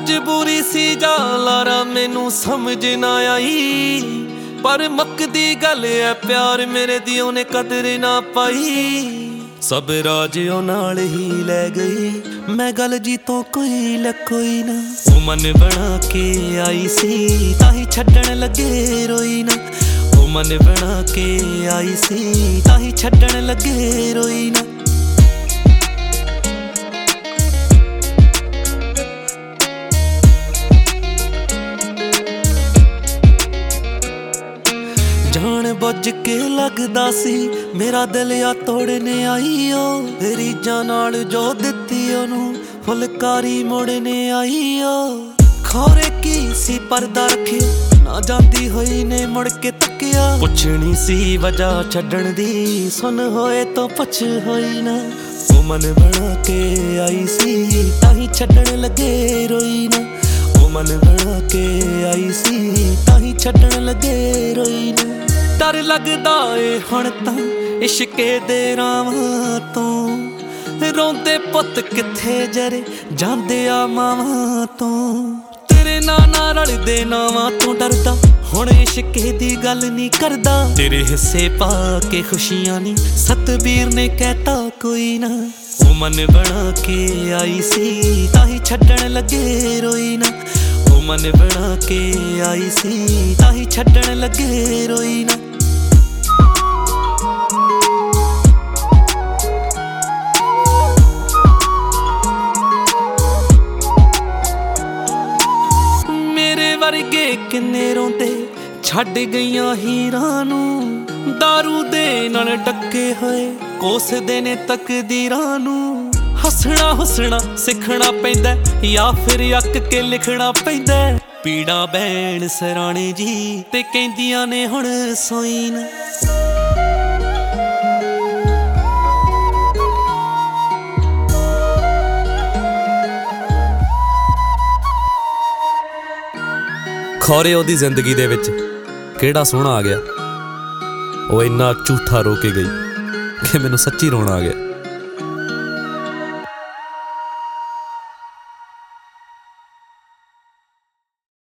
मजबूरी सी जा लारा मैनू समझ ना आई, पर मकदी गल है प्यार मेरे दी ओने कदर ना पाई। सब राज ओ नाल ही लै गई, मैं गल जी तो कोई लकोई ना। ओ मन बना के आई सी ताही छड्डण लगे रोई ना। ओ मन बना के आई सी ताही छड्डण लगे रोई ना। जान बुझ के लगदा सी मेरा दिल आ तोड़ने आई ओ। रीझां नाल जो दित्ती ओनू फुलकारी मोड़ने आई ओ। खौरे की सी परदा रखे ना जाती होई ने मुड़ के तकिया। पुछनी सी वजह छड्डण दी सुन होए तो पुछ होई ना। ओ मन बना के आई सी ताही छड्डण लगे रोई ना। ओ मन बना के आई सी ताही छड्डण लगे रोई ना। डर लगदा ए हुण तां इश्के दे रावां तों, रोंदे पुत किथे जरे जांदे आ मावां तों। तेरे नाना रलदे नावां तों डरदा हुण इश्के दी गल नहीं करदा। तेरे हिस्से पा के खुशियां नी सतबीर ने कहता कोई ना। ओ मन बना के आई सी ताही छड्डण लगे रोई ना। ओ मन बना के आई सी ताही छड्डण लगे रोई ना। वर्गे किन्ने रोंदे छड्ड गईयां हीरां नू। दारू दे नाल डके होए कोसदे ने तकदीरां नू। हसना हुसना सिखना पैंदा या फिर अक के लिखना पैंदा। पीड़ा बैण सराणे जी ते कहंदियां ने हुण सोई ना। खौरे ओदी जिंदगी दे विच केड़ा सोहना आ गया। वो इन्ना झूठा रो के गई कि मैनू सच्ची रोना आ गया।